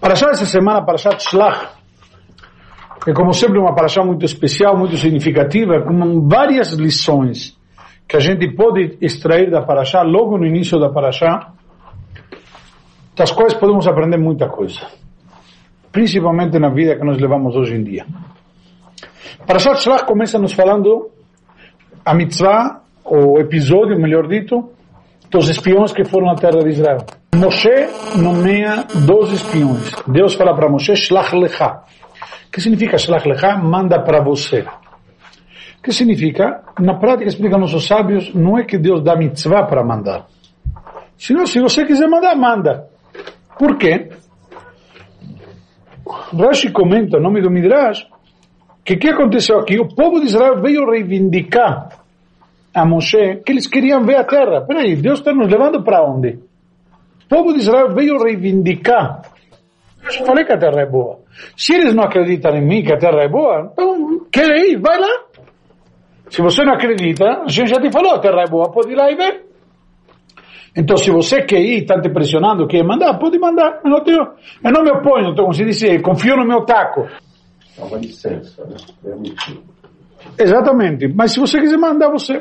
Parashá essa semana, Parashat Shlach, é como sempre uma Parashá muito especial, muito significativa, com várias lições que a gente pode extrair da Parashá, logo no início da Parashá, das quais podemos aprender muita coisa, principalmente na vida que nós levamos hoje em dia. Parashat Shlach começa nos falando a mitzvah, o episódio, melhor dito, dos espiões que foram à terra de Israel. Moshe nomeia 12 espiões. Deus fala para Moshe, Shlach lecha. O que significa Shlach lecha? Manda para você. O que significa? Na prática, explicam nossos sábios, não é que Deus dá mitzvah para mandar. Senão, se você quiser mandar, manda. Por quê? Rashi comenta, em nome do Midrash, que o que aconteceu aqui? O povo de Israel veio reivindicar a Moshe que eles queriam ver a terra. Peraí, Deus está nos levando para onde? O povo de Israel veio reivindicar. Eu já falei que a terra é boa. Se eles não acreditam em mim que a terra é boa, então, quer ir, vai lá. Se você não acredita, a gente já te falou, a terra é boa, pode ir lá e ver. Então, se você quer ir, está te pressionando, quer mandar, pode mandar. Eu não me oponho, então, como se diz, confio no meu taco. É uma licença, né? Exatamente, mas se você quiser mandar, você.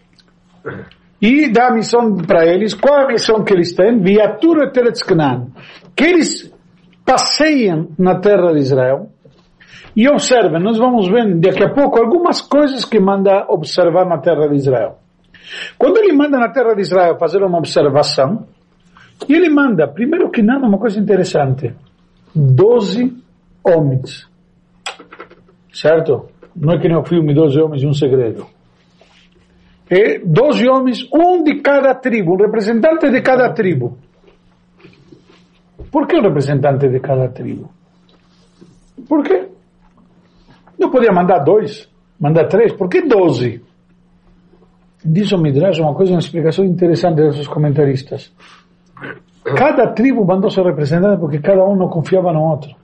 E dá a missão para eles. Qual é a missão que eles têm? Viatur et Eretz Canaan. Que eles passeiem na terra de Israel e observem. Nós vamos ver daqui a pouco algumas coisas que manda observar na terra de Israel. Quando ele manda na terra de Israel fazer uma observação, ele manda, primeiro que nada, uma coisa interessante: 12 homens. Certo? Não é que nem o filme 12 homens e um segredo. É 12 homens, um de cada tribo, um representante de cada tribo. Por que um representante de cada tribo? Por quê? Não podia mandar 2, mandar 3, por que 12? Diz o Midrash uma coisa, uma explicação interessante desses comentaristas. Cada tribo mandou seu representante porque cada um não confiava no outro.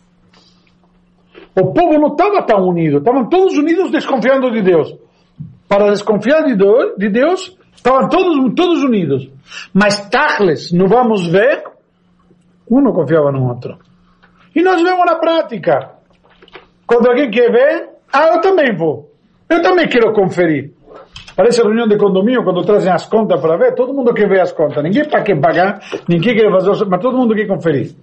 O povo não estava tão unido, estavam todos unidos desconfiando de Deus. Para desconfiar de Deus, estavam todos unidos. Mas Tachles, não vamos ver, um não confiava no outro. E nós vemos na prática. Quando alguém quer ver, eu também vou. Eu também quero conferir. Parece reunião de condomínio, quando trazem as contas para ver, todo mundo quer ver as contas. Ninguém quer pagar, ninguém quer fazer, mas todo mundo quer conferir.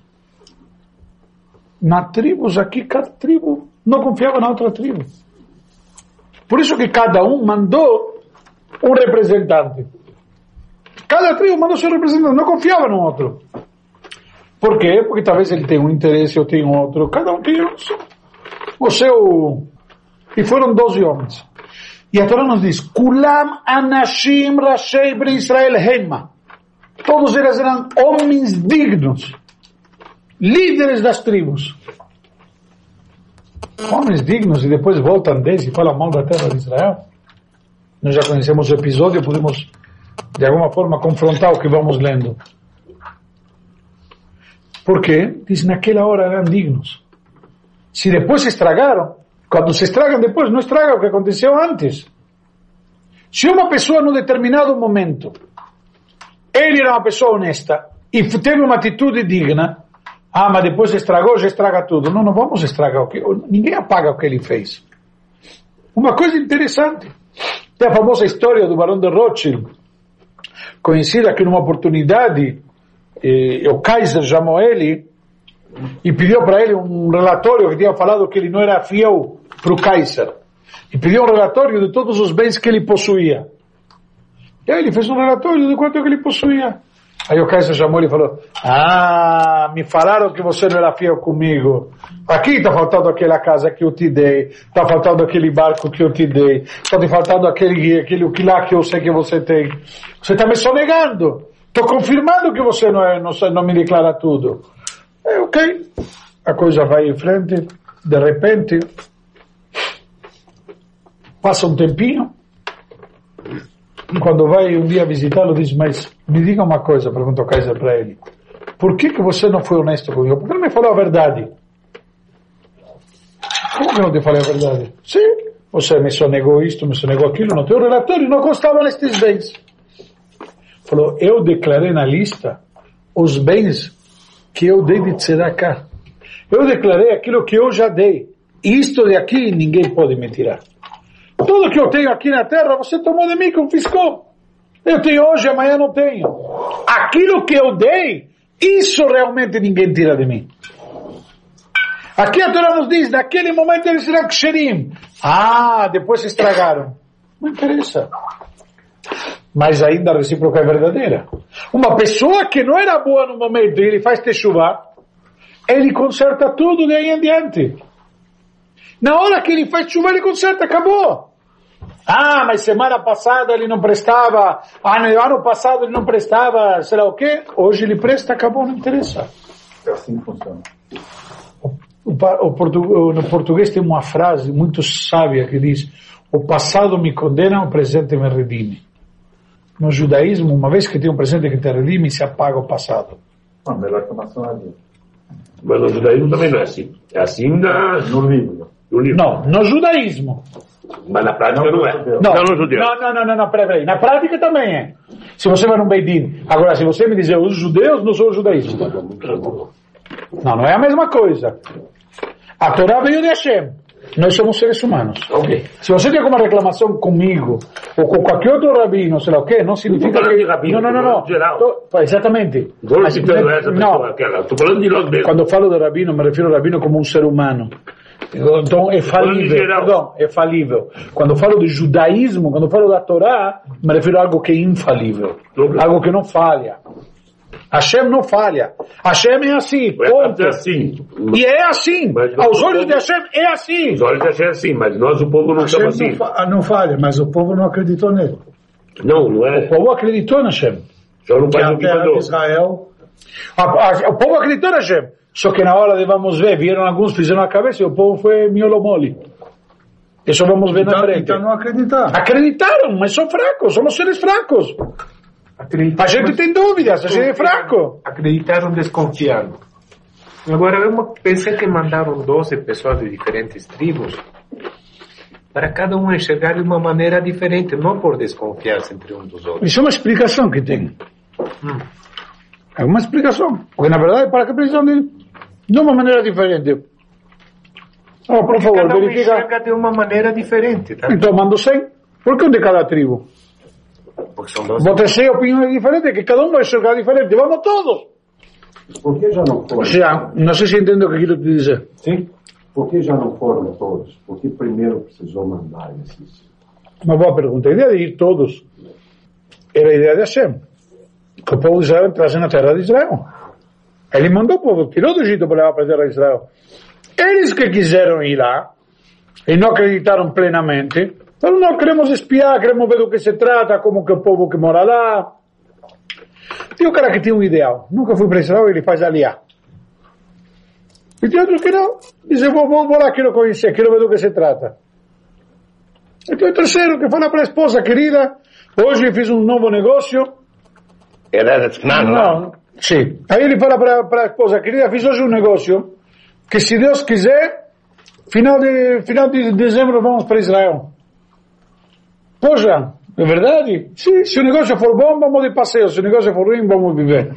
Na tribos aqui, cada tribo não confiava na outra tribo. Por isso que cada um mandou um representante. Cada tribo mandou seu representante, não confiava no outro. Por quê? Porque talvez ele tenha um interesse, eu tenho outro. Cada um tem o seu... E foram 12 homens. E a Torá nos diz, Kulam anashim rashei bnei Israel hema. Todos eles eram homens dignos. Líderes das tribos. Homens dignos, e depois voltam 10 e falam mal da terra de Israel. Nós já conhecemos o episódio, podemos de alguma forma confrontar o que vamos lendo. Por quê? Diz, naquela hora eram dignos. Se depois se estragaram, quando se estragam depois, não estraga o que aconteceu antes. Se uma pessoa num determinado momento, ele era uma pessoa honesta e teve uma atitude digna, mas depois estragou, já estraga tudo. Não vamos estragar ninguém apaga o que ele fez. Uma coisa interessante, tem a famosa história do Barão de Rothschild, conhecida que numa oportunidade, o Kaiser chamou ele e pediu para ele um relatório que tinha falado que ele não era fiel para o Kaiser. E pediu um relatório de todos os bens que ele possuía. E aí ele fez um relatório de quanto que ele possuía. Aí o Kaiser chamou ele e falou, me falaram que você não era fiel comigo. Aqui está faltando aquela casa que eu te dei, está faltando aquele barco que eu te dei, está te faltando aquele lá que eu sei que você tem. Você está me sonegando. Estou confirmando que você não me declara tudo. Ok. A coisa vai em frente, de repente, passa um tempinho, e quando vai um dia visitá-lo, diz, mas me diga uma coisa, pergunta o Kaiser para ele, por que você não foi honesto comigo? Por que não me falou a verdade? Como que não te falei a verdade? Sim, você me sonegou isto, me sonegou aquilo, no teu relatório não constava nestes bens. Falou, eu declarei na lista os bens que eu dei de tzedakah. Eu declarei aquilo que eu já dei. Isto de aqui ninguém pode me tirar. Tudo que eu tenho aqui na terra, você tomou de mim, confiscou. Eu tenho hoje, amanhã não tenho. Aquilo que eu dei, isso realmente ninguém tira de mim. Aqui a Torá nos diz, naquele momento eles serão ksherim. Depois se estragaram. Não interessa. Mas ainda a recíproca é verdadeira. Uma pessoa que não era boa no momento e ele faz teshuvah, ele conserta tudo de aí em diante. Na hora que ele faz teshuvah, ele conserta, acabou. Mas semana passada ele não prestava, ano passado ele não prestava, sei lá o quê. Hoje ele presta, acabou, não interessa. É assim que funciona. No português tem uma frase muito sábia que diz: o passado me condena, o presente me redime. No judaísmo, uma vez que tem um presente que te redime, se apaga o passado. Melhor que a maçonaria. Mas no judaísmo também não é assim. É assim no livro. Não, no judaísmo. Mas na prática não é. Não no judeu. Não, peraí. Na prática também é. Se você vai num Beidin. Agora, se você me dizer os judeus, não sou o judaísmo. Não é a mesma coisa. A Torá veio de Hashem. Nós somos seres humanos. Okay. Se você tem alguma reclamação comigo, ou com qualquer outro rabino, sei lá o quê, não significa que... Rabino, não. Geral. Exatamente. Estou falando de nós mesmos. Quando falo de rabino, me refiro ao rabino como um ser humano. Então é falível. Perdão, é falível. Quando falo de judaísmo, quando falo da Torá, me refiro a algo que é infalível. Algo que não falha. Hashem não falha. Hashem é assim, ponto. É assim. E é assim. Aos olhos de Hashem é assim. Os olhos de Hashem é assim, mas nós, o povo, não estamos assim. Não falha, mas o povo não acreditou nele. Não é. O povo acreditou na Hashem. Só não faz o que mandou. Israel. O povo acreditou na Hashem. Só que na hora de vamos ver, vieram alguns, fizeram a cabeça e o povo foi miolo mole. Isso vamos ver na frente. Então não acreditaram. Acreditaram, mas são fracos, somos seres fracos. A gente tem dúvidas, a gente é fraco. Acreditaram desconfiando. Agora, eu pensei que mandaram 12 pessoas de diferentes tribos para cada um enxergar de uma maneira diferente, não por desconfiança entre um dos outros. Isso é uma explicação que tem. É uma explicação. Porque, na verdade, para que precisam de uma maneira diferente? Por favor, cada um verifica. enxerga de uma maneira diferente. Tá? Então, mando 100. Por que um de cada tribo? Porque são 12. Vou ter 100 opiniões diferentes, que cada um vai enxergar diferente. Vamos todos. Por que já não foram? Já, não sei se entendo o que quero te dizer. Sim? Por que já não foram todos? Porque primeiro precisou mandar esses. Uma boa pergunta. A ideia de ir todos era a ideia de Hashem. Que o povo de Israel entrasse na terra de Israel. Ele mandou o povo, tirou do Egito para levar para a terra de Israel. Eles que quiseram ir lá e não acreditaram plenamente. Então não queremos espiar, queremos ver do que se trata, como que o povo que mora lá. Tem um cara que tem um ideal. Nunca foi para Israel, ele faz aliá. E tem outro que não. Diz, vou lá, quero conhecer, quero ver do que se trata. E tem o terceiro que fala para a esposa, querida, hoje eu fiz um novo negócio. Não. Sim. Aí ele fala para a esposa, querida, fiz hoje um negócio que, se Deus quiser, final de dezembro vamos para Israel. Poxa, é verdade? Sim, se o negócio for bom, vamos de passeio. Se o negócio for ruim, vamos viver.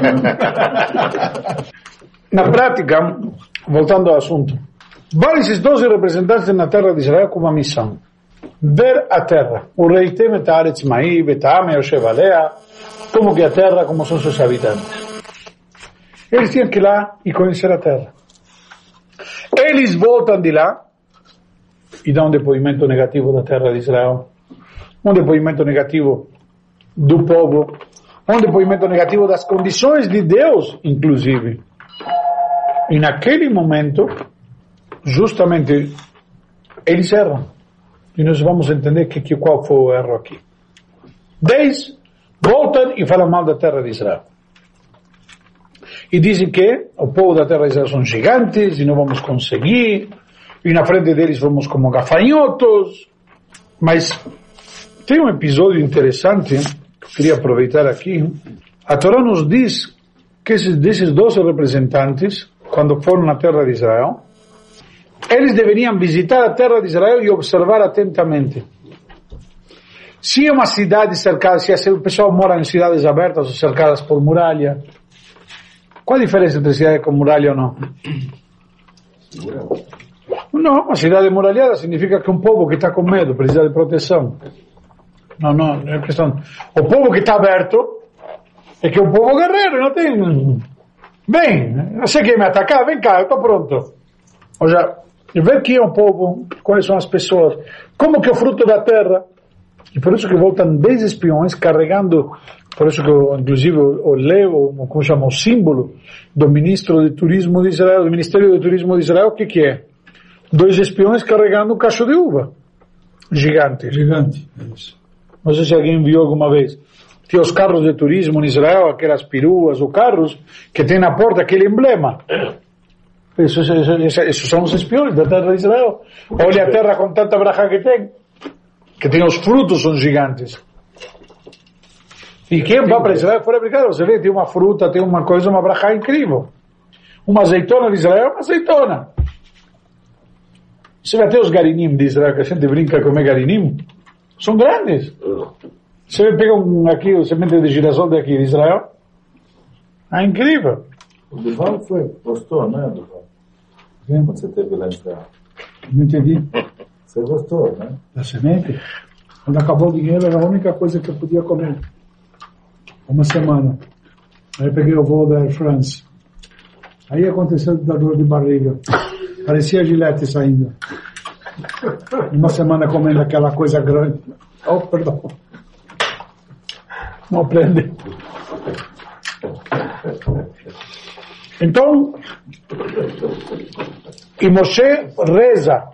Na prática, voltando ao assunto, vão esses 12 representantes na terra de Israel com uma missão. Ver a terra. O rei teme ta'aretz ma'i, beta'ame yoshev alea, como que a terra, como são seus habitantes. Eles tinham que ir lá e conhecer a terra. Eles voltam de lá e dão um depoimento negativo da terra de Israel, um depoimento negativo do povo, um depoimento negativo das condições de Deus, inclusive. E naquele momento, justamente, eles erram. E nós vamos entender qual foi o erro aqui. 10 voltam e falam mal da terra de Israel. E dizem que o povo da terra de Israel são gigantes e não vamos conseguir. E na frente deles vamos como gafanhotos. Mas tem um episódio interessante que eu queria aproveitar aqui. A Torá nos diz que desses 12 representantes, quando foram na terra de Israel, eles deveriam visitar a terra de Israel e observar atentamente. Se é uma cidade cercada, se o pessoal mora em cidades abertas ou cercadas por muralha, qual a diferença entre cidade com muralha ou não? Não, a cidade muralhada significa que um povo que está com medo precisa de proteção. Não, não é questão. O povo que está aberto é que é um povo guerreiro, não tem. Bem, você quer me atacar? Vem cá, eu estou pronto. Ou seja, ver quem é o povo, quais são as pessoas, como que é o fruto da terra. E por isso que voltam 10 espiões carregando, por isso que inclusive o levo, como chama, o símbolo do ministro de turismo de Israel, do Ministério de Turismo de Israel, o que é? 2 espiões carregando um cacho de uva. Gigante. Gigante. Não sei se alguém viu alguma vez. Tinha os carros de turismo em Israel, aquelas peruas ou carros, que tem na porta aquele emblema. Esses são os espiões da terra de Israel. Olha a terra com tanta brachá que tem os frutos, são gigantes. E quem vai para Israel fora brincar, você vê, tem uma fruta, tem uma coisa, uma brachá incrível. Uma azeitona de Israel, uma azeitona. Você vê até os garinim de Israel, que a gente brinca comer garinim, são grandes. Você pega aqui o semente de girassol daqui de Israel, é incrível. O Duval gostou, né, Duval? Quando você teve lá em Israel? Não entendi. Você gostou, né? Da semente? Quando acabou o dinheiro, era a única coisa que eu podia comer. Uma semana. Aí peguei o voo da Air France. Aí aconteceu da dor de barriga. Parecia Gillette saindo. Uma semana comendo aquela coisa grande. Oh, perdão. Não aprende. Então, e Moshe reza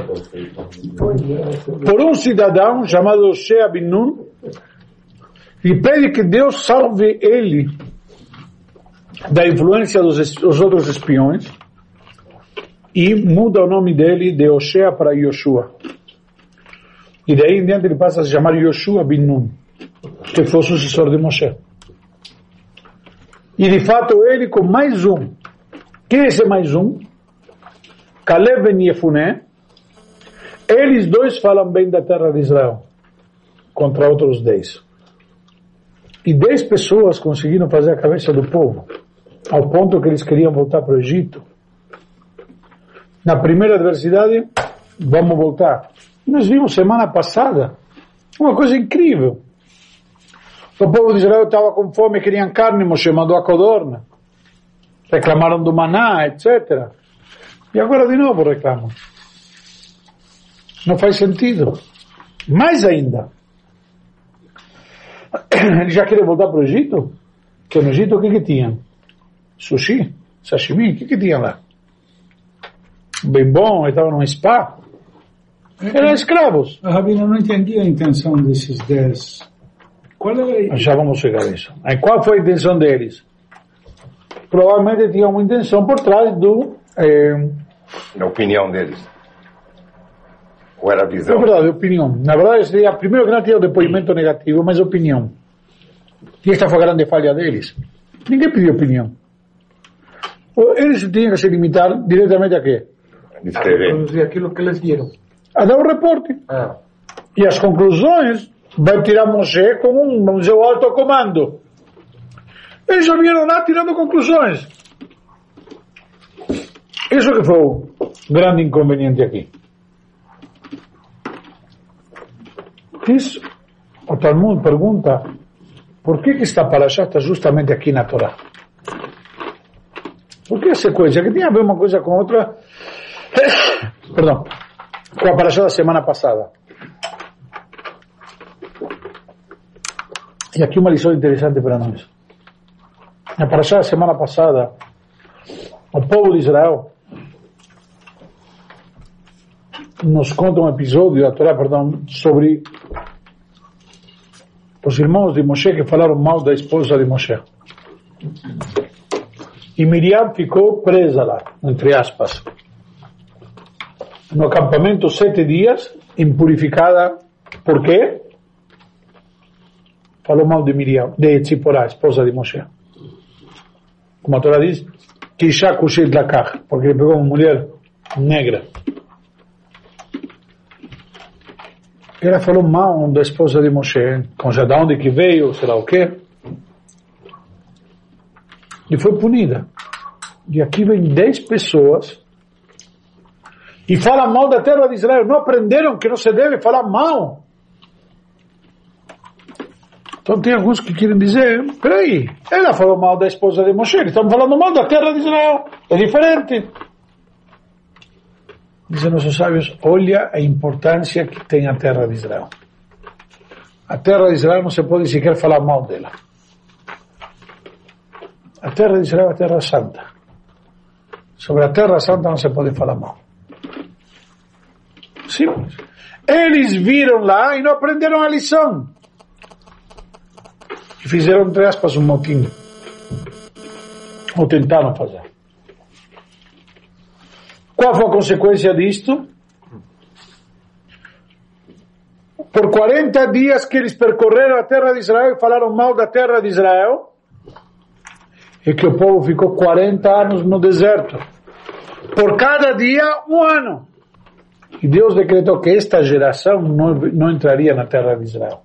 por um cidadão chamado Shea bin Nun e pede que Deus salve ele da influência dos outros espiões e muda o nome dele de Oshea para Yoshua. E daí em diante ele passa a se chamar Yoshua bin Nun, que foi o sucessor de Moshe. E de fato ele com mais um. Quem é esse mais um? Caleb ben Yefuné. Eles 2 falam bem da terra de Israel contra outros 10. E 10 pessoas conseguiram fazer a cabeça do povo ao ponto que eles queriam voltar para o Egito. Na primeira adversidade, vamos voltar. Nós vimos semana passada uma coisa incrível. O povo de Israel estava com fome, queriam carne, Moshe mandou a codorna. Reclamaram do maná, etc. E agora de novo reclamam. Não faz sentido. Mais ainda. Ele já queria voltar para o Egito? Que no Egito o que tinham? Sushi? Sashimi? O que tinha lá? Bem bom, estavam num spa. Eram escravos. A Rabina não entendia a intenção desses 10. Qual era? Já vamos chegar a isso. Aí, qual foi a intenção deles? Provavelmente tinha uma intenção por trás do... Na opinião deles. Ou era a visão? É verdade, opinião. Na verdade, seria, primeiro que não tinha o depoimento negativo, mas opinião. E esta foi a grande falha deles. Ninguém pediu opinião. Eles tinham que se limitar diretamente a quê? Descrever. Produzir aquilo que eles viram. A dar um reporte. E as conclusões vai tirar Moshe com vamos dizer, o alto comando. Eles já vieram lá tirando conclusões. Isso que foi o grande inconveniente aqui. Isso, o Talmud pergunta, por que esta parashá está justamente aqui na Torá? Por que a sequência? Que tinha a ver uma coisa com outra, perdão, com a parashá da semana passada. E aqui uma lição interessante para nós. Na parashá da semana passada, o povo de Israel nos conta um episódio da Torá, sobre os irmãos de Moshe que falaram mal da esposa de Moshe. E Miriam ficou presa lá, entre aspas, no acampamento 7 dias, impurificada. Por quê? Falou mal de Miriam, de Tzipporá, esposa de Moshe. Como a Torá diz, Kisha Kushit Lakach, porque ele pegou uma mulher negra. Ela falou mal da esposa de Moshe, com já de onde que veio, sei lá o quê. E foi punida. E aqui vem 10 pessoas e fala mal da terra de Israel. Não aprenderam que não se deve falar mal. Então tem alguns que querem dizer, peraí, ela falou mal da esposa de Moshe, eles estão falando mal da terra de Israel, é diferente. Dizem nossos sábios, olha a importância que tem a terra de Israel. A terra de Israel não se pode sequer falar mal dela. A terra de Israel é a terra santa. Sobre a terra santa não se pode falar mal. Simples. Eles viram lá e não aprenderam a lição. E fizeram, entre aspas, um motim. Ou tentaram fazer. Qual foi a consequência disto? Por 40 dias que eles percorreram a terra de Israel e falaram mal da terra de Israel, e que o povo ficou 40 anos no deserto. Por cada dia, 1 ano. E Deus decretou que esta geração não entraria na terra de Israel.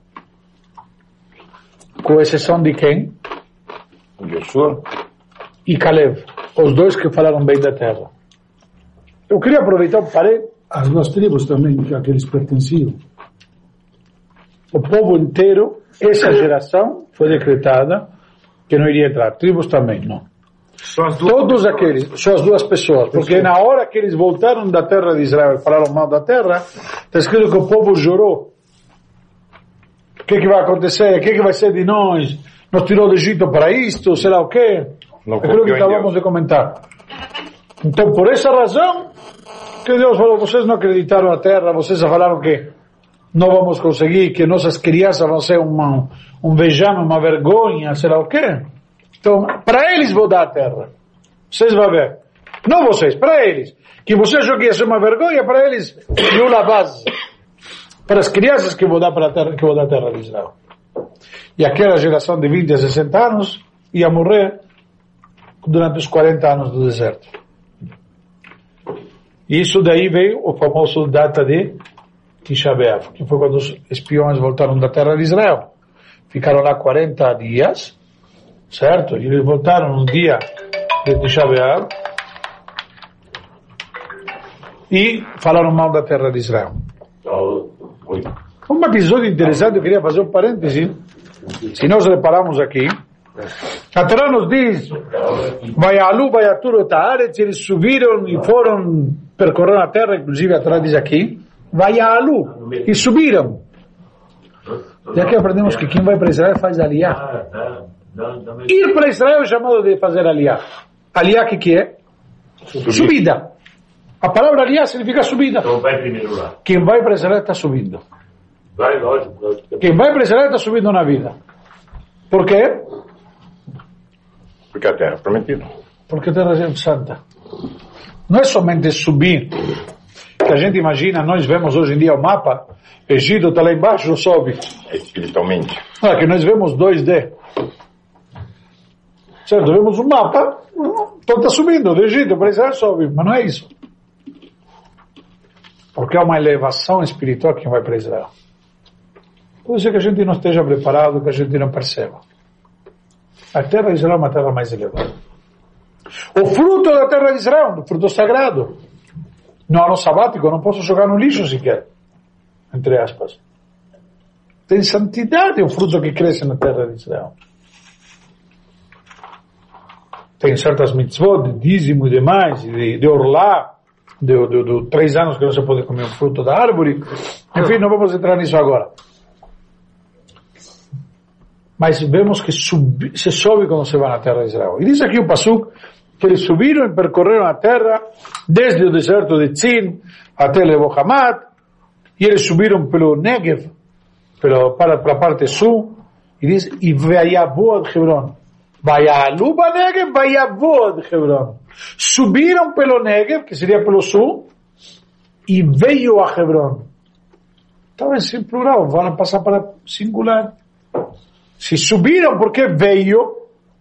Com exceção de quem? Joshua e Caleb. Os dois que falaram bem da terra. Eu queria aproveitar o parede. As 2 tribos também, a que eles pertenciam. O povo inteiro, essa geração, foi decretada que não iria entrar. Tribos também, não. Todos aqueles, só as 2 pessoas. Porque na hora que eles voltaram da terra de Israel e falaram mal da terra, está escrito que o povo chorou. O que vai acontecer? O que vai ser de nós? Nos tirou do Egito para isto, sei lá o quê? Aquilo que acabamos de comentar. Então, por essa razão, que Deus falou, vocês não acreditaram na terra, vocês falaram que não vamos conseguir, que nossas crianças vão ser um vexame, uma vergonha, sei lá o quê. Então, para eles vou dar a terra. Vocês vão ver. Não vocês, para eles. Que vocês acham que ia ser uma vergonha, para eles, eu a base. Para as crianças que vou dar para a terra, que vou dar a terra de Israel. E aquela geração de 20 a 60 anos ia morrer durante os 40 anos do deserto. E isso daí veio o famoso data de Tisha B'Av, que foi quando os espiões voltaram da terra de Israel. Ficaram lá 40 dias, certo? E eles voltaram no dia de Tisha B'Av e falaram mal da terra de Israel. Um episódio interessante, eu queria fazer um parêntese. Se nós repararmos aqui, a Torá nos diz, Vaialu, Vaiaturo, Taaretz, eles subiram e foram percorrer a terra, inclusive a Torá diz aqui, Vaialu, e subiram. E aqui aprendemos que quem vai para Israel faz aliyah. Ir para Israel é chamado de fazer aliyah. Aliyah que é? Subida. A palavra aliyah significa subida. Então vai primeiro lá. Quem vai para Israel está subindo. Vai, lógico. Quem vai para Israel está subindo na vida. Por quê? porque a terra é prometida. Porque a terra é santa. Não é somente subir, que a gente imagina, nós vemos hoje em dia o mapa, Egito está lá embaixo, sobe. Espiritualmente. Não, é que nós vemos 2D. Certo, vemos um mapa, então está subindo do Egito para Israel, sobe, mas não é isso. Porque é uma elevação espiritual que vai para Israel. Pode ser que a gente não esteja preparado, que a gente não perceba. A terra de Israel é uma terra mais elevada. O fruto da terra de Israel, o fruto sagrado. No ano sabático, eu não posso jogar no lixo sequer. Entre aspas. Tem santidade o fruto que cresce na terra de Israel. Tem certas mitzvot de dízimo e demais, de orlá, de 3 anos que não se pode comer um fruto da árvore. Enfim, não vamos entrar nisso agora. Mas vemos que se sobe quando se vai na terra de Israel. E diz aqui o Pasuk que eles subiram e percorreram a terra desde o deserto de Tzin até Lebo Hamat, e eles subiram pelo Negev, para a parte sul, e diz, e Vaiavu ad Hebron. Vaialu ba Negev, Vaiavu ad Hebron. Subiram pelo Negev, que seria pelo sul, e veio a Hebron. Talvez em plural, vão passar para singular. Se subiram, porque veio.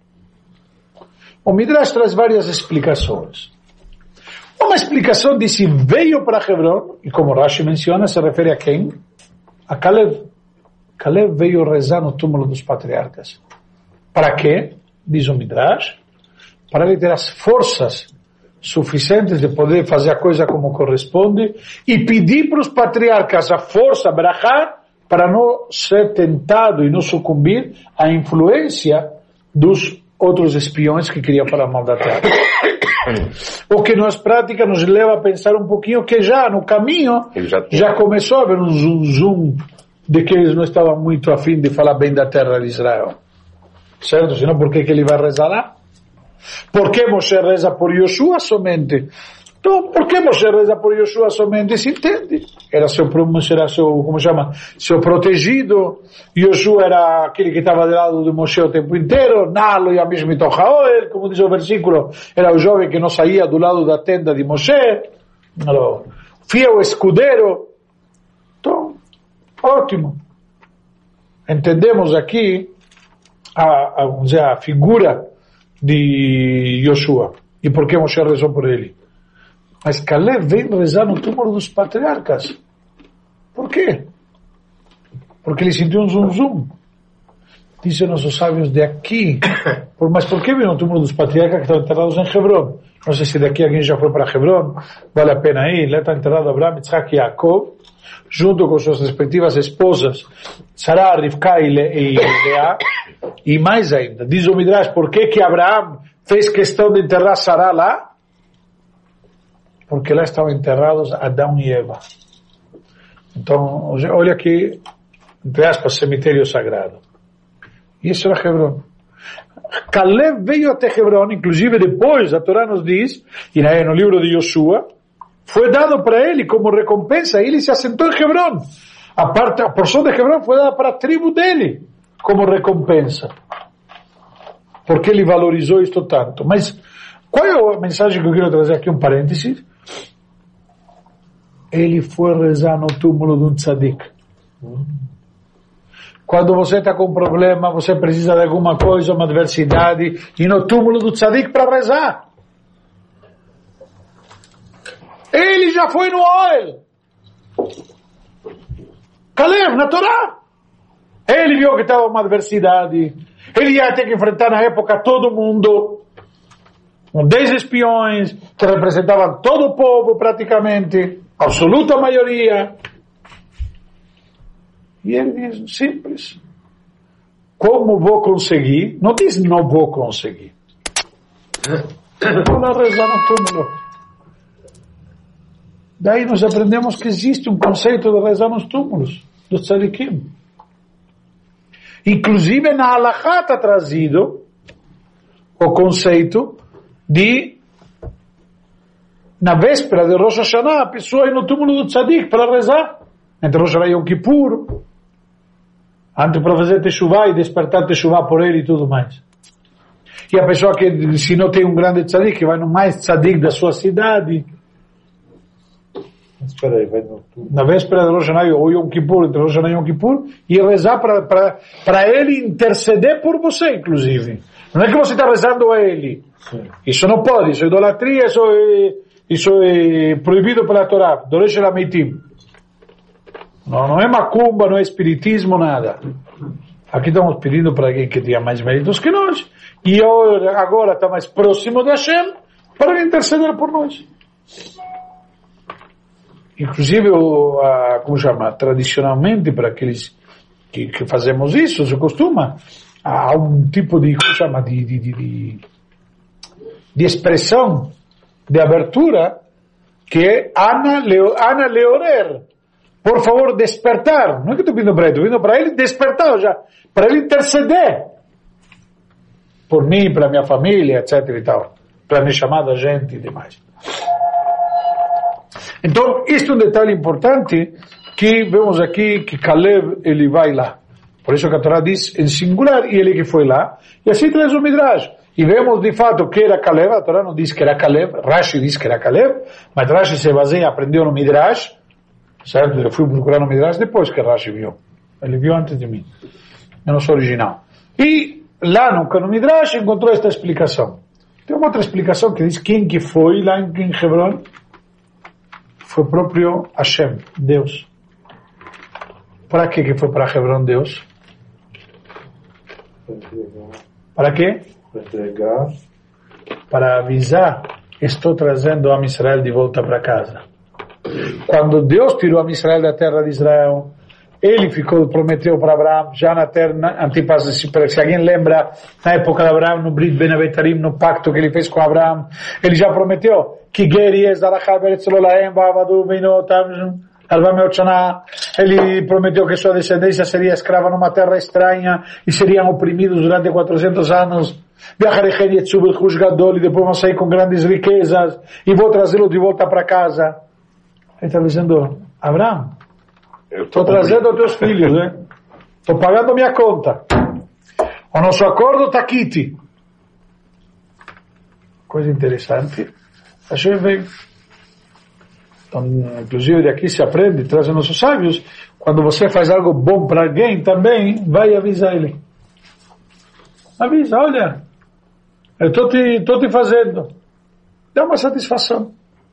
O Midrash traz várias explicações. Uma explicação diz que veio para Hebron, e como Rashi menciona, se refere a quem? A Caleb. Caleb veio rezar no túmulo dos patriarcas. Para quê? Diz o Midrash. Para ele ter as forças suficientes de poder fazer a coisa como corresponde e pedir para os patriarcas a força, brachá, para não ser tentado e não sucumbir à influência dos outros espiões que queriam falar mal da terra. O que nas práticas nos leva a pensar um pouquinho que já no caminho já começou a haver um zoom de que eles não estavam muito a fim de falar bem da terra de Israel. Certo? Senão por que ele vai rezar lá? Por que Moshe reza por Yoshua somente? Então, por que Moshe reza por Yoshua somente? Se entende. Era seu protegido. Yoshua era aquele que estava do lado de Moshe o tempo inteiro. Nalo e Amish Mitochaoel, como diz o versículo, era o jovem que não saía do lado da tenda de Moshe. Fiel escudeiro. Então, ótimo. Entendemos aqui a figura de Yoshua. E por que Moshe rezou por ele? Mas Caleb vem rezar no túmulo dos patriarcas. Por quê? Porque ele sentiu um zum. Dizem nossos sábios de aqui. Mas por que veio no túmulo dos patriarcas que estão enterrados em Hebron? Não sei se daqui alguém já foi para Hebron. Vale a pena ir. Lá está enterrado Abraham, Yitzhak e Yaakov, junto com suas respectivas esposas, Sarah, Rivka e Leá. E mais ainda, diz o Midrash, por que Abraham fez questão de enterrar Sarah lá? Porque lá estavam enterrados Adão e Eva. Então, olha aqui, entre aspas, cemitério sagrado. E isso era Hebron. Caleb veio até Hebron, inclusive depois, a Torá nos diz, e no livro de Yoshua, foi dado para ele como recompensa, ele se assentou em Hebron. A porção de Hebron foi dada para a tribo dele, como recompensa. Porque ele valorizou isto tanto. Mas, qual é a mensagem que eu quero trazer aqui, um parênteses? Ele foi rezar no túmulo de um tzadik. Quando você está com um problema, você precisa de alguma coisa, uma adversidade, e no túmulo do tzadik para rezar. Ele já foi no Oel. Caleb, na Torá. Ele viu que estava uma adversidade. Ele ia ter que enfrentar na época todo mundo. 10 espiões que representavam todo o povo praticamente. Absoluta maioria. E ele diz, simples. Como vou conseguir? Não diz não vou conseguir. Vou lá rezar no túmulo. Daí nós aprendemos que existe um conceito de rezar nos túmulos dos tzadikim. Inclusive na Halachá está trazido o conceito de, na véspera de Rosh Hashanah, a pessoa ir no túmulo do tzadik para rezar. Entre Rosh Hashanah e Yom Kippur, antes para fazer teshuvah e despertar teshuvah por ele e tudo mais. E a pessoa que, se não tem um grande tzadik, vai no mais tzadik da sua cidade. Espera aí, vai no túmulo. Na véspera de Rosh Hashanah ou Yom Kippur, entre Rosh Hashanah e Yom Kippur, e rezar para ele interceder por você, inclusive. Não é que você está rezando a ele. Sim. Isso não pode, isso é idolatria, isso é proibido pela Torá. Doresh Lameitim. Não é macumba, não é espiritismo, nada. Aqui estamos pedindo para alguém que tenha mais méritos que nós, e agora está mais próximo de Hashem, para interceder por nós. Inclusive, como chama, tradicionalmente, para aqueles que fazemos isso, se costuma, há um tipo de, como chama, de expressão, de abertura, que é Ana Leorer. Por favor, despertar. Não é que estou pedindo para ele despertar já, para ele interceder por mim, para minha família, etc. e tal, para me chamar da gente e demais. Então, isto é um detalhe importante que vemos aqui que Caleb, ele vai lá. Por isso que a Torá diz em singular, e ele que foi lá. E assim traz o Midrash. E vemos de fato que era Caleb, a Torá não diz que era Caleb, Rashi diz que era Caleb, mas Rashi se baseia, aprendeu no Midrash, certo? Eu fui procurar no Midrash depois que Rashi viu. Ele viu antes de mim. Eu não sou original. E lá no Midrash encontrou esta explicação. Tem uma outra explicação que diz quem que foi lá em Hebron. Foi o próprio Hashem, Deus. Para que foi para Hebron Deus? Para quê? Para entregar. Para avisar estou trazendo a Israel de volta para casa. Quando Deus tirou a Israel da terra de Israel, ele prometeu para Abraão, já na terra antipassada, se alguém lembra, na época de Abraão, no Brit Ben Avetarim, no pacto que ele fez com Abraão, ele já prometeu que ele prometeu que sua descendência seria escrava numa terra estranha e seriam oprimidos durante 400 anos. E depois vão sair com grandes riquezas e vou trazê-lo de volta para casa. Ele está dizendo, Abraão, estou trazendo os teus filhos, né? Estou pagando a minha conta. O nosso acordo está quite. Coisa interessante. Achei bem. Então, inclusive daqui se aprende, trazem nossos sábios, quando você faz algo bom para alguém também, vai avisar ele. Avisa, olha, eu estou te fazendo. Dá uma satisfação.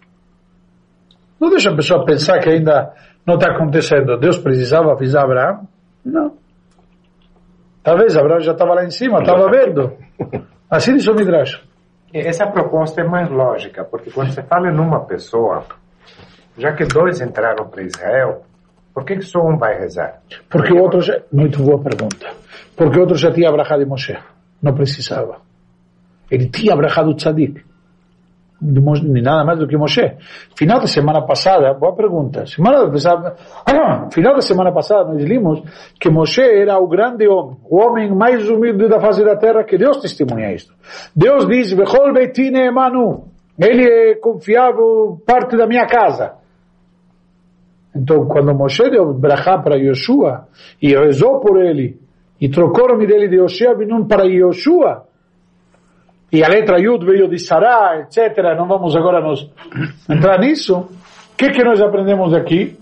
Não deixa a pessoa pensar que ainda não está acontecendo. Deus precisava avisar Abraão? Não. Talvez Abraão já estava lá em cima, estava vendo. Assim diz o Midrash. Essa proposta é mais lógica, porque quando você fala em uma pessoa, já que dois entraram para Israel, por que só um vai rezar? Porque o outro já... Muito boa pergunta. Porque o outro já tinha abrahado de Moshe. Não precisava. Ele tinha abrahado o tzadik. Nada mais do que Moshe. Final da semana passada, boa pergunta. Final da semana passada nós limos que Moshe era o grande homem, o homem mais humilde da face da terra, que Deus testemunha isto. Deus diz, Bechol beiti neemanu. Ele é confiável, parte da minha casa. Então, quando Moshe deu brachá para Yoshua, e rezou por ele, e trocou o nome dele de Yoshua Binun para Yoshua, e a letra Yud veio de Sará, etc., não vamos agora entrar nisso. O que nós aprendemos aqui?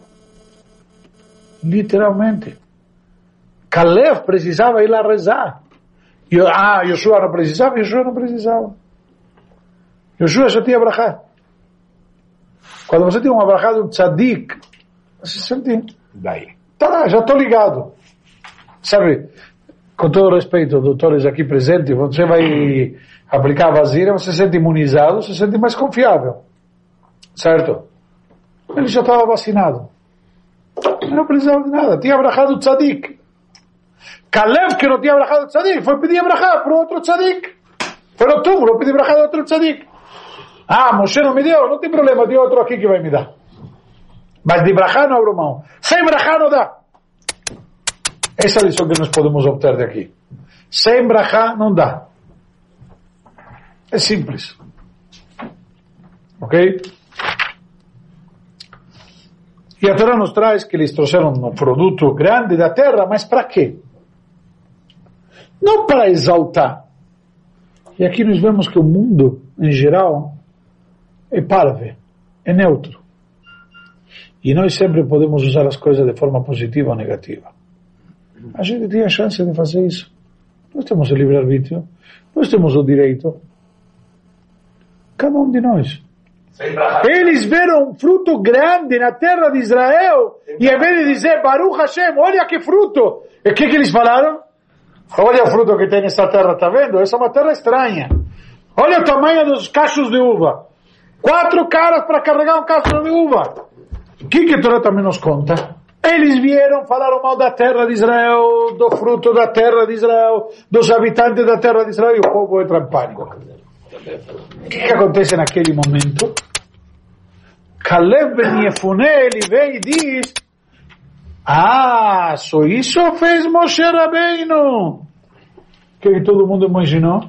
Literalmente. Caleb precisava ir lá rezar. Yoshua não precisava? Yoshua não precisava. Yoshua já tinha brachá. Quando você tem uma brachá de um tzadik, você sente. Daí. Tá, já estou ligado. Sabe, com todo respeito, doutores aqui presentes, você vai aplicar a vazira, você se sente imunizado, você se sente mais confiável. Certo? Ele já estava vacinado. Ele não precisava de nada. Tinha brachá do tzadik. Caleb, que não tinha brachá do tzadik, foi pedir brachá para outro tzadik. Foi no túmulo pedir brachá de outro tzadik. Moshe não me deu, não tem problema, tem outro aqui que vai me dar. Mas de brachá não abro mão. Sem brachá não dá. Essa é a lição que nós podemos obter daqui. Sem brachá não dá. É simples. Ok? E a Torá nos traz que eles trouxeram um produto grande da terra, mas para quê? Não para exaltar. E aqui nós vemos que o mundo, em geral, é parve, é neutro. E nós sempre podemos usar as coisas de forma positiva ou negativa. A gente tem a chance de fazer isso. Nós temos o livre-arbítrio, nós temos o direito. Cada um de nós. Eles viram um fruto grande na terra de Israel, e em vez de dizer Baruch Hashem, olha que fruto, e o que eles falaram? Olha o fruto que tem nessa terra, está vendo? Essa é uma terra estranha. Olha o tamanho dos cachos de uva. 4 caras para carregar um cacho de uva. O que a Torá também nos conta? Eles vieram, falaram mal da terra de Israel, do fruto da terra de Israel, dos habitantes da terra de Israel, e o povo entra em pânico. O que acontece naquele momento? Caleb ben Yefuné, ele vem e diz, só isso fez Moshe Rabbeinu. O que todo mundo imaginou?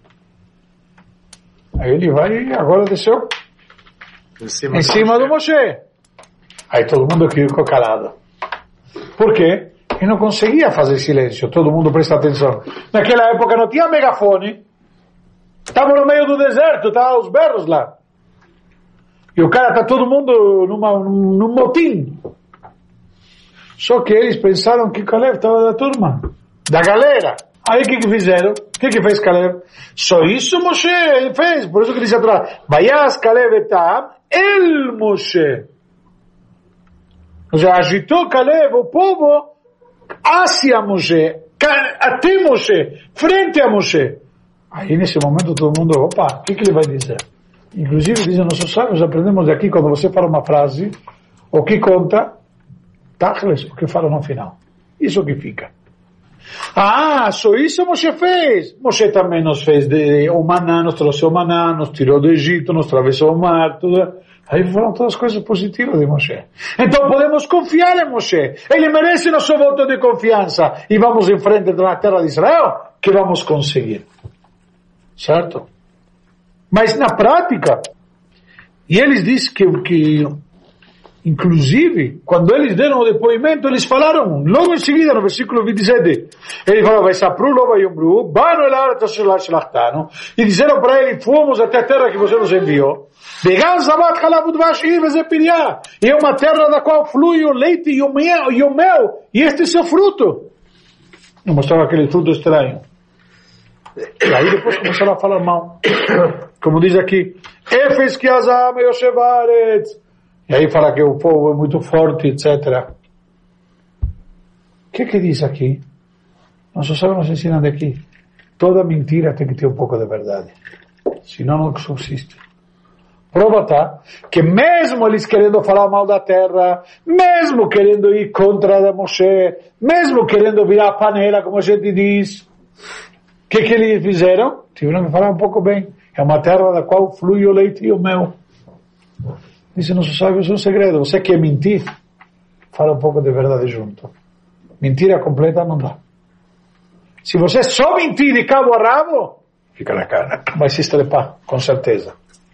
Aí ele vai e agora desceu em cima do Moshe. Aí todo mundo ficou calado. Por quê? Ele não conseguia fazer silêncio. Todo mundo presta atenção. Naquela época não tinha megafone. Estava no meio do deserto, estavam os berros lá. E o cara está todo mundo num motim. Só que eles pensaram que Caleb estava da turma, da galera. Aí o que fizeram? O que fez Caleb? Só isso Moshe fez. Por isso que diz atrás, Vayas Caleb etam el Moshe. Ou seja, agitou Caleb, o povo, hacia Moshe, até Moshe, frente a Moshe. Aí nesse momento todo mundo, opa, o que ele vai dizer? Inclusive, dizem nossos sábios, aprendemos daqui, quando você fala uma frase, o que conta, tachles, o que fala no final. Isso que fica. Ah, só isso Moshe fez. Moshe também nos fez o maná, nos trouxe o maná, nos tirou do Egito, nos atravessou o mar, tudo. Aí foram todas as coisas positivas de Moshe. Então podemos confiar em Moshe. Ele merece nosso voto de confiança. E vamos em frente da terra de Israel, que vamos conseguir. Certo? Mas na prática, e eles dizem que inclusive, quando eles deram o depoimento, eles falaram, logo em seguida, no versículo 27, eles falaram, vai sapru, loba yombru, bano elara tashilah shlachtano, e disseram para ele, fomos até a terra que você nos enviou, e é uma terra da qual flui o leite e o mel, e este é seu fruto. E mostrava aquele fruto estranho. E aí depois começaram a falar mal. Como diz aqui, Efes ki azam yoshev haaretz. E aí fala que o povo é muito forte, etc. O que diz aqui? Nossos sábios nos ensinam daqui. Toda mentira tem que ter um pouco de verdade. Senão não subsiste. Prova está que mesmo eles querendo falar mal da terra, mesmo querendo ir contra Moshe, mesmo querendo virar a panela, como a gente diz, o que eles fizeram? Tiveram que falar um pouco bem. É uma terra da qual flui o leite e o mel. Disse nossos sábios, um segredo. Você quer mentir? Fala um pouco de verdade junto. Mentira completa não dá. Se você só mentir de cabo a rabo, fica na cara. Vai se estrepar, com certeza.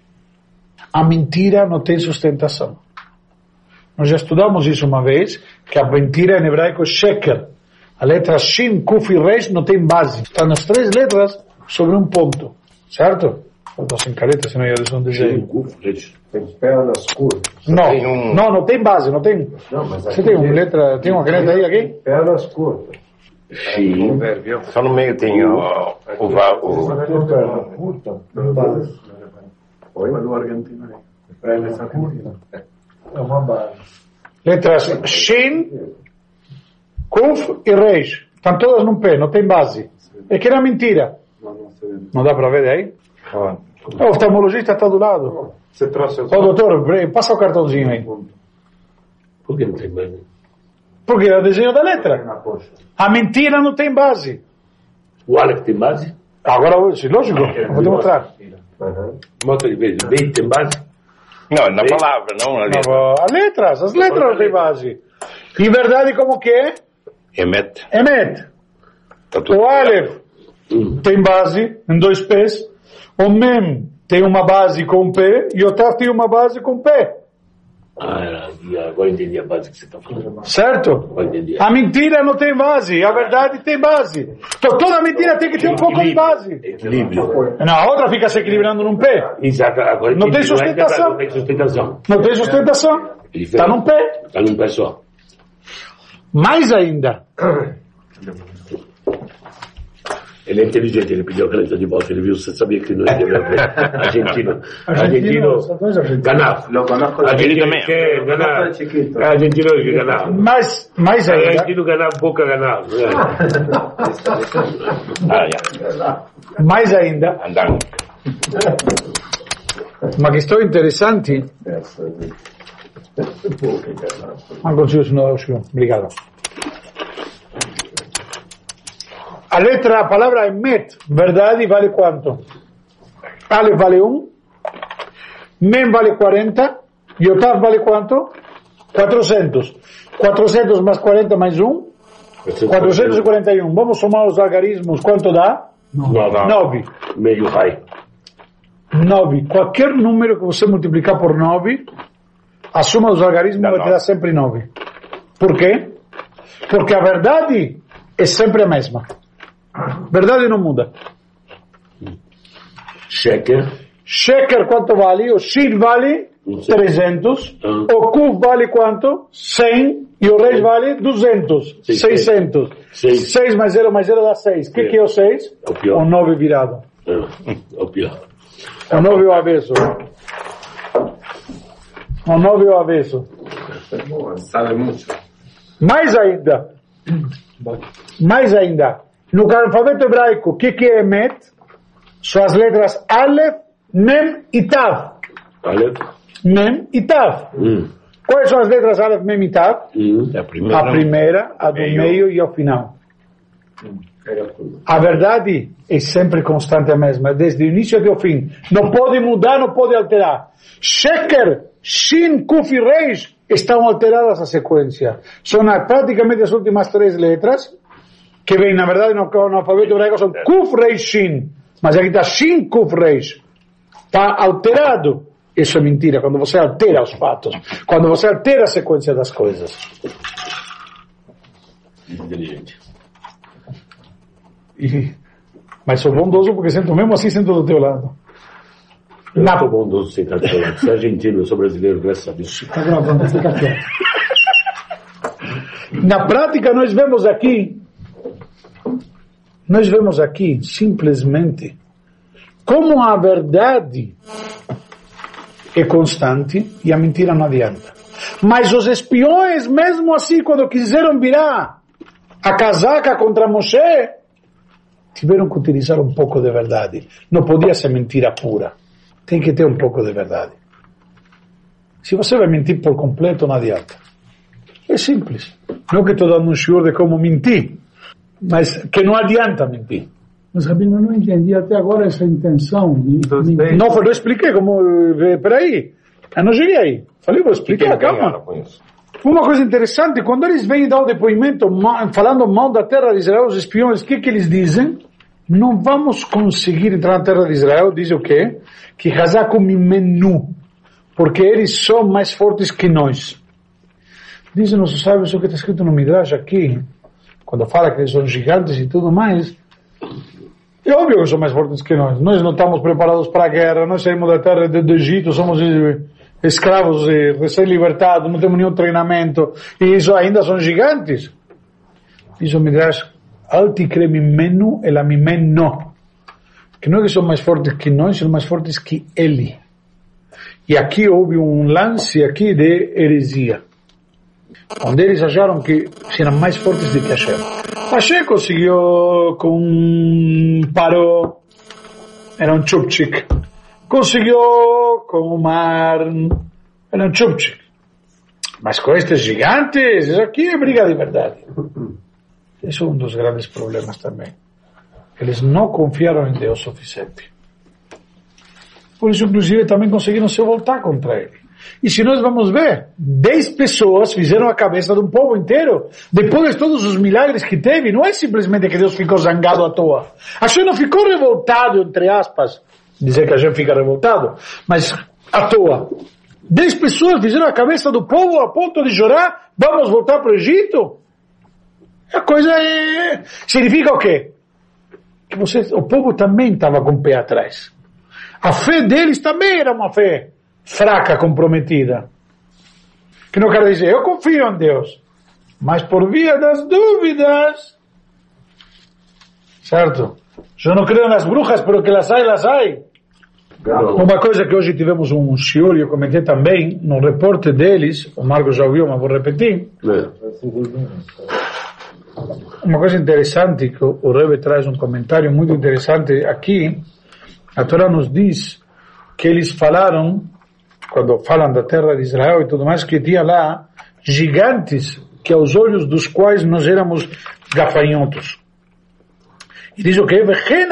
A mentira não tem sustentação. Nós já estudamos isso uma vez, que a mentira em hebraico é sheker. A letra Shin, Kuf e Resh não tem base. Está nas 3 letras sobre um ponto. Certo? Eu estou sem careta, senão ia dizer um desenho. Tem pernas curtas. Não tem base, não tem. Não, mas você tem uma letra, tem uma caneta aí aqui? Pernas curtas. Sim. Só no meio tem o perna curta. Oi? No argentino aí. Perna curta. É uma base. Letras Shin, Kuf e Reish. Estão todas num pé, não tem base. É que era mentira. Não dá para ver daí? O oftalmologista está do lado. Você trouxe o... doutor, passa o cartãozinho aí. Por que não tem base? Porque é o desenho da letra. A mentira não tem base. O Aleph tem base? Agora, lógico, eu vou te mostrar. Mostra de vez. O Beit tem base? Não, na palavra, não na letra. As letras não têm base. Em verdade, como que é? Emet. O Aleph tem base em 2 pés. O Mem tem uma base com um pé e o Tav tem uma base com pé. Agora entendi a base que você está falando. Certo? A mentira não tem base, a verdade tem base. Então toda mentira tem que ter um pouco de base. Equilíbrio. Na outra fica se equilibrando num pé. Exato. Agora não tem sustentação. Não tem sustentação. Não tem sustentação. Está num pé. Está num pé só. Mais ainda. Ele é inteligente, ele pediu a caneta de volta, ele viu, você sabia que não ia argentino. Ganaf. Ele também. Argentino que Ganaf. Mais ainda. Argentino Ganaf, Boca Ganaf. Mais ainda. Uma questão interessante. Não consigo, senhor. Obrigado. A palavra Emet, verdade, vale quanto? Aleph vale 1, Mem vale 40, e o Tav vale quanto? 400. 400 mais 40 mais 1, 441. Vamos somar os algarismos, quanto dá? 9. Meio high. 9. Qualquer número que você multiplicar por 9, a soma dos algarismos vai te dar sempre 9. Por quê? Porque a verdade é sempre a mesma. Verdade não muda. Sheker quanto vale? O Shin vale 300. O Kuf vale quanto? 100. E o Reis vale 200. 600. 6 mais 0 mais 0 dá 6. O que é o 6? O 9 virado. O pior. O 9 é o avesso. O 9 é o avesso. Sabe muito. Mais ainda. No alfabeto hebraico, o que é Emet? São as letras Aleph, Mem e Tav. Aleph. Mem e Tav. Quais são as letras Aleph, Mem e Tav? A primeira. A primeira, a do meio e ao final. A verdade é sempre constante a mesma, desde o início até o fim. Não pode mudar, não pode alterar. Sheker, Shin, Kuf e Reish estão alteradas a sequência. São praticamente as últimas 3 letras, que vêm, na verdade, no alfabeto hebraico, são Kuf, Reish, Shin. Mas aqui está Shin, Kuf, Reish. Está alterado. Isso é mentira, quando você altera os fatos. Quando você altera a sequência das coisas. Inteligente. Mas sou bondoso porque mesmo assim sento do teu lado. Eu sou bondoso sentar do teu lado. Você é argentino, eu sou brasileiro, graças a Deus. Está gravando, fica quieto. Na prática nós vemos aqui simplesmente como a verdade é constante e a mentira não adianta. Mas os espiões, mesmo assim, quando quiseram virar a casaca contra Moshe, tiveram que utilizar um pouco de verdade. Não podia ser mentira pura. Tem que ter um pouco de verdade. Se você vai mentir por completo, não adianta. É simples. Não que estou dando um shiur de como mentir, mas que não adianta mentir. Mas, Rabino, eu não entendi até agora essa intenção de mentir. Não, eu expliquei como... Peraí, eu não cheguei aí. Falei, vou explicar, calma. Uma coisa interessante, quando eles vêm dar o depoimento falando mal da terra de Israel, os espiões, o que eles dizem? Não vamos conseguir entrar na terra de Israel, diz o quê? Que Hazaku mimenu, porque eles são mais fortes que nós. Dizem nossos sábios o que está escrito no Midrash aqui, quando fala que eles são gigantes e tudo mais. É óbvio que são mais fortes que nós. Nós não estamos preparados para a guerra, nós saímos da terra do Egito, somos escravos recém-libertados, não temos nenhum treinamento, e isso ainda são gigantes. Diz o Midrash, altikre mimenu ela mimeno, que não é que são mais fortes que nós, são mais fortes que ele. E aqui houve um lance aqui de heresia, onde eles acharam que eram mais fortes do que Hashem. Hashem conseguiu com Paró, era um chupchik. Conseguiu com o mar, era um chupchik. Mas com estes gigantes, isso aqui é briga de verdade. Esse é um dos grandes problemas também. Eles não confiaram em Deus o suficiente. Por isso, inclusive, também conseguiram se voltar contra ele. E se nós vamos ver, 10 pessoas fizeram a cabeça de um povo inteiro, depois de todos os milagres que teve. Não é simplesmente que Deus ficou zangado à toa. Hashem não ficou revoltado, entre aspas, dizer que Hashem fica revoltado, mas à toa. 10 pessoas fizeram a cabeça do povo a ponto de chorar, vamos voltar para o Egito? A coisa significa o quê? Que o povo também estava com o pé atrás. A fé deles também era uma fé fraca, comprometida. Que não quer dizer, eu confio em Deus, mas por via das dúvidas, certo? Eu não creio nas bruxas, pero que las hay. Uma coisa que hoje tivemos um shiur, eu comentei também, no reporte deles, o Marcos já ouviu, mas vou repetir. Uma coisa interessante, que o Rebbe traz um comentário muito interessante aqui, a Torá nos diz que eles falaram, quando falam da terra de Israel e tudo mais, que tinha lá gigantes que aos olhos dos quais nós éramos gafanhotos. E diz o que?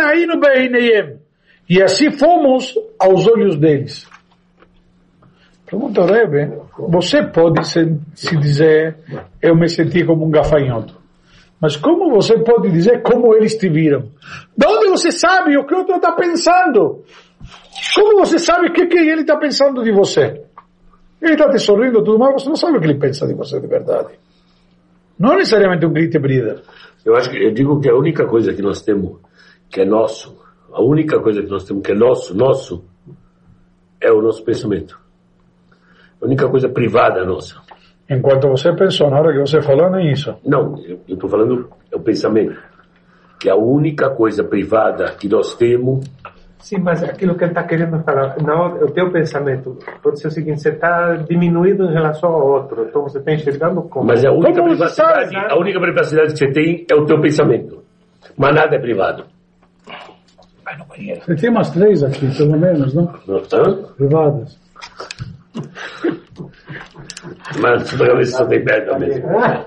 E assim fomos aos olhos deles. Pergunta ao Rebbe, você pode se dizer, eu me senti como um gafanhoto. Mas como você pode dizer como eles te viram? De onde você sabe o que o outro está pensando? Como você sabe o que ele está pensando de você? Ele está te sorrindo tudo mais, você não sabe o que ele pensa de você de verdade. Não necessariamente um grito breeder. Eu digo que a única coisa que nós temos que é nosso, a única coisa que nós temos que é nosso, é o nosso pensamento. A única coisa privada nossa. Enquanto você pensou, na hora que você falou, nem isso. Não, eu estou falando é o pensamento. Que é a única coisa privada que nós temos. Sim, mas aquilo que ele está querendo falar, não, o teu pensamento pode ser o seguinte, você está diminuído em relação ao outro, então você está enxergando como... Mas a única privacidade que você tem é o teu pensamento. Mas nada é privado. Vai no banheiro. Você tem umas 3 aqui, pelo menos, não? Hã? Privadas. Mas toda cabeça só tem merda mesmo.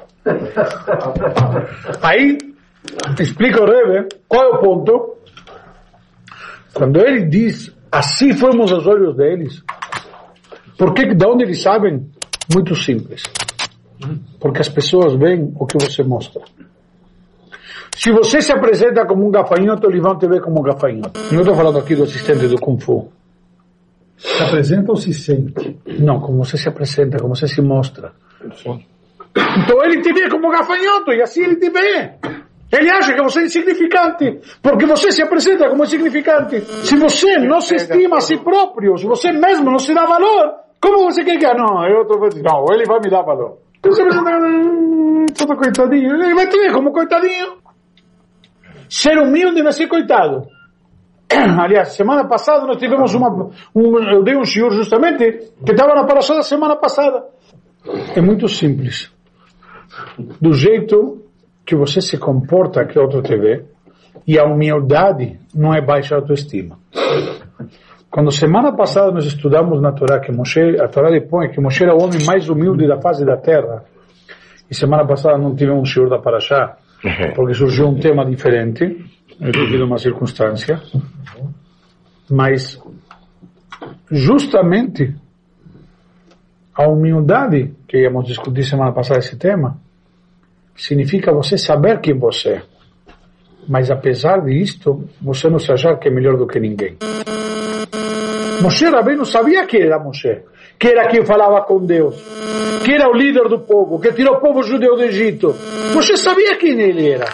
Aí, explica o Rebbe, qual é o ponto? Quando ele diz, assim fomos aos olhos deles, porque de onde eles sabem? Muito simples. Porque as pessoas veem o que você mostra. Se você se apresenta como um gafanhoto, eles vão te ver como um gafanhoto. Não estou falando aqui do assistente do Kung Fu. Se apresenta ou se sente? Não, como você se apresenta, como você se mostra. Então ele te vê como gafanhoto e assim ele te vê. Ele acha que você é insignificante, porque você se apresenta como insignificante. Se você não se estima a si próprio, se você mesmo não se dá valor, como você quer que... Não, ele vai me dar valor. Então você apresenta todo coitadinho, ele vai te ver como coitadinho. Ser humilde não é ser coitado. Aliás, semana passada nós tivemos eu dei um shiur justamente que estava na parashá da semana passada. É muito simples. Do jeito que você se comporta que outro te vê, e a humildade não é baixa autoestima. Quando semana passada nós estudamos na Torá que a Torá põe que Moshe era o homem mais humilde da face da terra, e semana passada não tivemos um shiur da parashá, porque surgiu um tema diferente, devido a uma circunstância, mas justamente a humildade, que íamos discutir semana passada esse tema, significa você saber quem você é, mas apesar disto, você não se achar que é melhor do que ninguém. Moshe Rabbeinu sabia que era Moshe, que era quem falava com Deus, que era o líder do povo, que tirou o povo judeu do Egito. Moshe sabia quem ele era.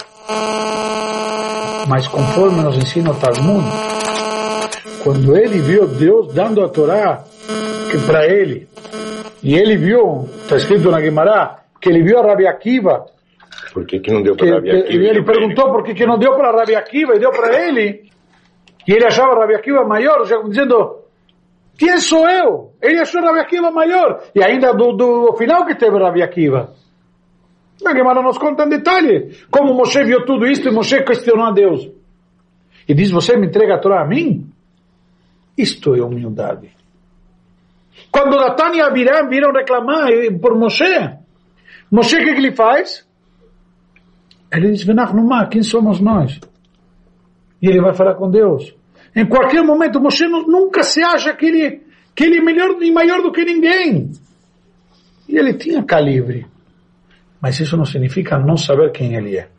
Mas conforme nos ensina o Talmud, quando ele viu Deus dando a Torá para ele, e ele viu, está escrito na Guimará, que ele viu a Rabi Akiva. Por que não deu para Rabi Akiva? E ele perguntou por que não deu para Rabi Akiva e deu para ele. E ele achava Rabi Akiva maior, já dizendo, quem sou eu? Ele achou Rabi Akiva maior. E ainda do final que teve Rabi Akiva. A Guimará nos conta em detalhe como Moshe viu tudo isso e Moshe questionou a Deus. E diz, você me entrega a Torá a mim? Isto é humildade. Quando Natan e Abiram viram reclamar por Moshe, Moshe o que ele faz? Ele diz, quem somos nós? E ele vai falar com Deus. Em qualquer momento, Moshe nunca se acha que ele é melhor e maior do que ninguém. E ele tinha calibre. Mas isso não significa não saber quem ele é.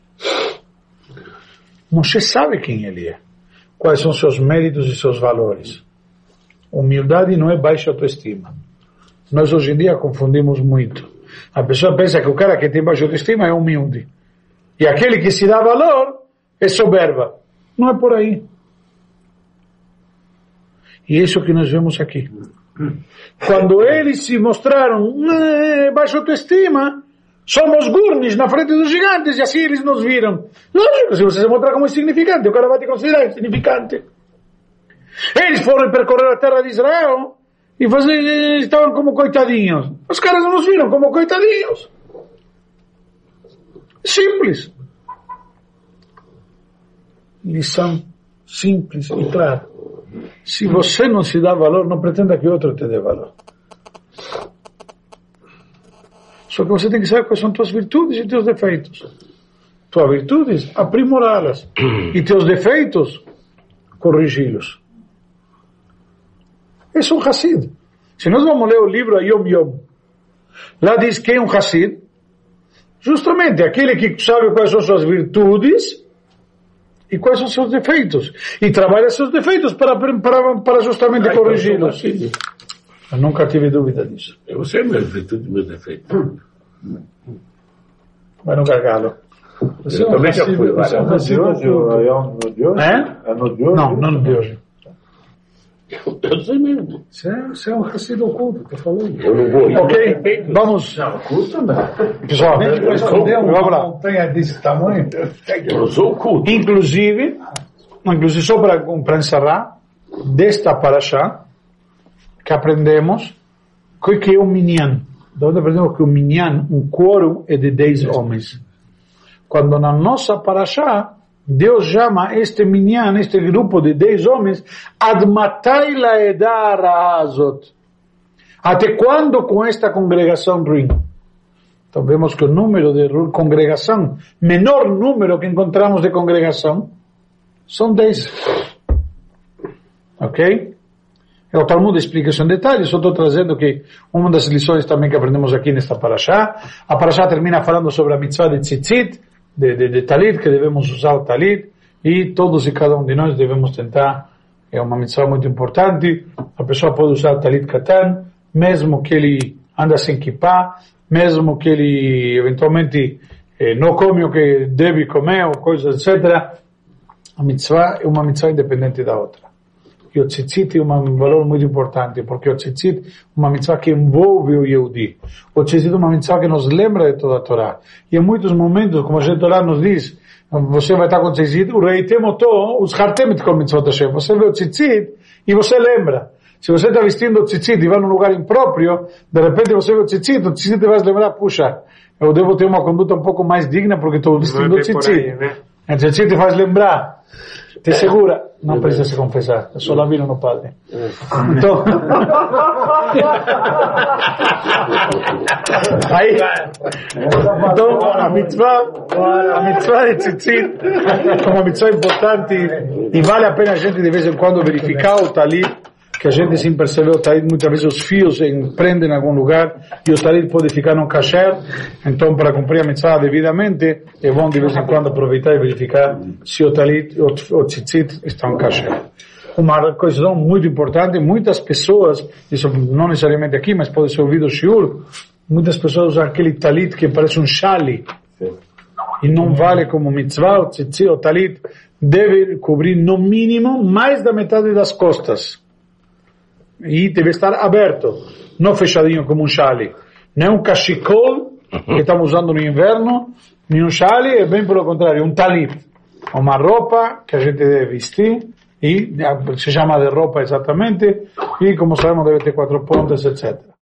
Moshe sabe quem ele é. Quais são seus méritos e seus valores. Humildade não é baixa autoestima. Nós hoje em dia confundimos muito. A pessoa pensa que o cara que tem baixa autoestima é humilde. E aquele que se dá valor é soberba. Não é por aí. E é isso que nós vemos aqui. Quando eles se mostraram baixa autoestima, somos gurnis na frente dos gigantes, e assim eles nos viram. Lógico, se você se mostrar como insignificante, o cara vai te considerar insignificante. Eles foram percorrer a terra de Israel e estavam como coitadinhos. Os caras não nos viram como coitadinhos. Simples. Lição simples e clara. Se você não se dá valor, não pretenda que outro te dê valor. Só que você tem que saber quais são tuas virtudes e teus defeitos. Tuas virtudes, aprimorá-las. E teus defeitos, corrigi-los. Esse é um Hassid. Se nós vamos ler o livro Yom Yom, lá diz quem é um Hassid? Justamente aquele que sabe quais são suas virtudes e quais são seus defeitos. E trabalha seus defeitos para justamente corrigi-los. Eu nunca tive dúvida disso. Eu sei minhas virtudes e meus defeitos. Vai no gargalo. Eu também já fui. É no de hoje? É? É no de hoje? Não, não no de hoje. Eu sei mesmo. Você é um Hassid oculto, que eu falei. Eu não vou. Ok, vamos. Não, oculto não. Pessoal, Vamos lá. Uma montanha desse tamanho. Eu não sou oculto. Inclusive só para encerrar, desta parashá, que aprendemos que é um minyan. De onde aprendemos que o minyan, um quórum, é de 10 homens. Quando na nossa parashá, Deus chama este minyan, este grupo de 10 homens, Admatai laedar azot. Até quando com esta congregação ruim? Então vemos que o número de congregação, menor número que encontramos de congregação, são 10. Ok? O Talmud explica isso em detalhes, só estou trazendo que uma das lições também que aprendemos aqui nesta parashá, a parashá termina falando sobre a mitzvah de tzitzit, de talit, que devemos usar o talit, e todos e cada um de nós devemos tentar, é uma mitzvah muito importante, a pessoa pode usar o talit katan, mesmo que ele anda sem kippah, mesmo que ele eventualmente não come o que deve comer, ou coisas, etc. A mitzvah é uma mitzvah independente da outra. E o tzitzit é um valor muito importante, porque o tzitzit é uma mitzvah que envolve o Yehudi. O tzitzit é uma mitzvah que nos lembra de toda a Torá. E em muitos momentos, como a Torá nos diz, você vai estar com o tzitzit, o reitem oto, os hartem com mitzvot Hashem. Você vê o tzitzit e você lembra. Se você está vestindo o tzitzit e vai num lugar impróprio, de repente você vê o tzitzit vai se lembrar, puxa, eu devo ter uma conduta um pouco mais digna porque estou vestindo o tzitzit. O tzitzit faz lembrar. Te segura, não precisa se confessar, é só lá vir no padre. Então, aí, então a mitzvah de tzitzit é uma mitzvah importante e vale a pena a gente de vez em quando verificar o talit, que a gente sem perceber o talit, muitas vezes os fios prendem em algum lugar e o talit pode ficar num kasher, então para cumprir a mitzvah devidamente é bom de vez em quando aproveitar e verificar se o talit ou o tzitzit estão kasher. Uma coisa muito importante, muitas pessoas, isso não necessariamente aqui, mas pode ser ouvido o shiur, muitas pessoas usam aquele talit que parece um chale e não vale como mitzvah. O tzitzit, o talit deve cobrir no mínimo mais da metade das costas. E deve estar aberto, não fechadinho como um chale. Não é um cachecol que estamos usando no inverno, nem um chale, é bem pelo contrário, um talit. Uma roupa que a gente deve vestir, e se chama de roupa exatamente, e como sabemos deve ter 4 pontas, etc.